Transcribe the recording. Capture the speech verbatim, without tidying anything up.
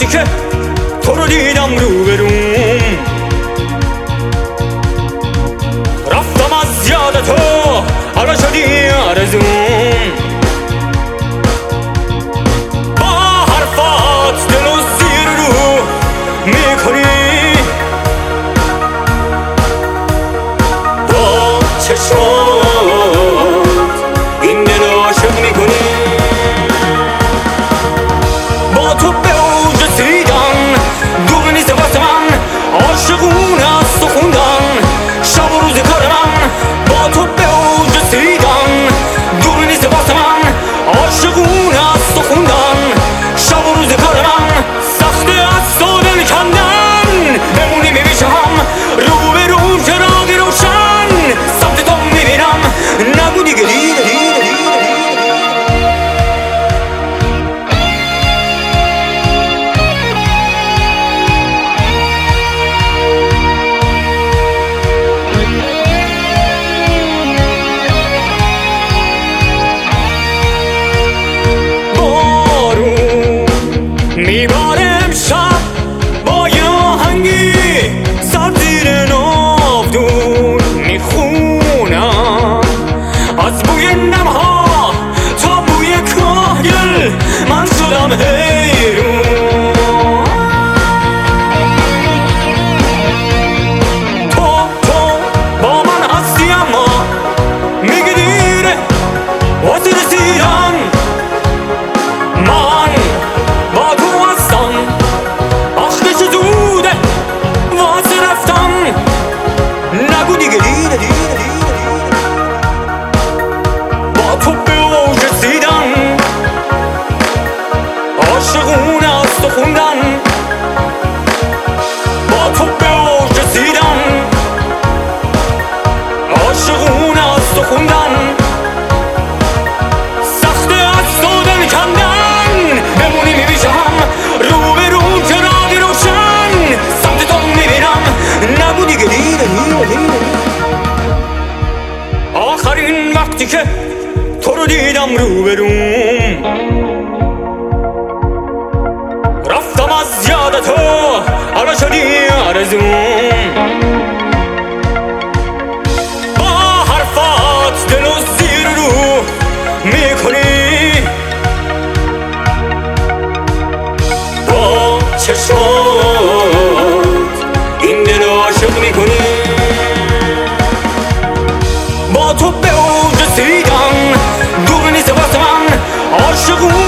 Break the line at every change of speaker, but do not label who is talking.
که تو رو دیدم روبروم، رفتم از یاد تو حالا شدی آرزوم. با حرفات دل و زیر رو میکنی، با چشمات این دل عاشق میکنی. با تو به اوج رسیدن دور نیست واسه من، عاشقونه است و خوندن شب و روز کار من. با تو به اوج رسیدن دور نیست واسه من، عاشقونه است و خوندن شب و روز کار من. سخته از تو دل کندن بمونی میمیشم رو به رو، چراغی روشن سمت تو میبینم. نگو دیگه دیگه دیگه میباره امشب با یه آهنگی سر زیر ناودون میخونم، از بوی نمها تا بوی کاهگل من شدم حیرون. تو تو با من هستی اما میگی دیره واسه رسیدن، من با تو هستم آخه چه زوده واسه رفتم. نگو دیگه دیره دیره دیره با تو به اوج رسیدن، عاشقونه است و خوندن. با تو به اوج رسیدن، عاشقونه است و خوندن. سخته از تو دل کندن بمونی میبیشم رو به رو، چراغی روشن سمت تو میبینم. نگو دیگه دیره دیره دیره آخرین وقتی که تو رو دیدم روبروم، رفتم از یاد تو حالا شدی آرزوم. با حرفات دل و زیر رو میکنی، با چشمات این دل عاشق میکنی. با تو به اوج رسیدن دور نیست واسه من، عاشقون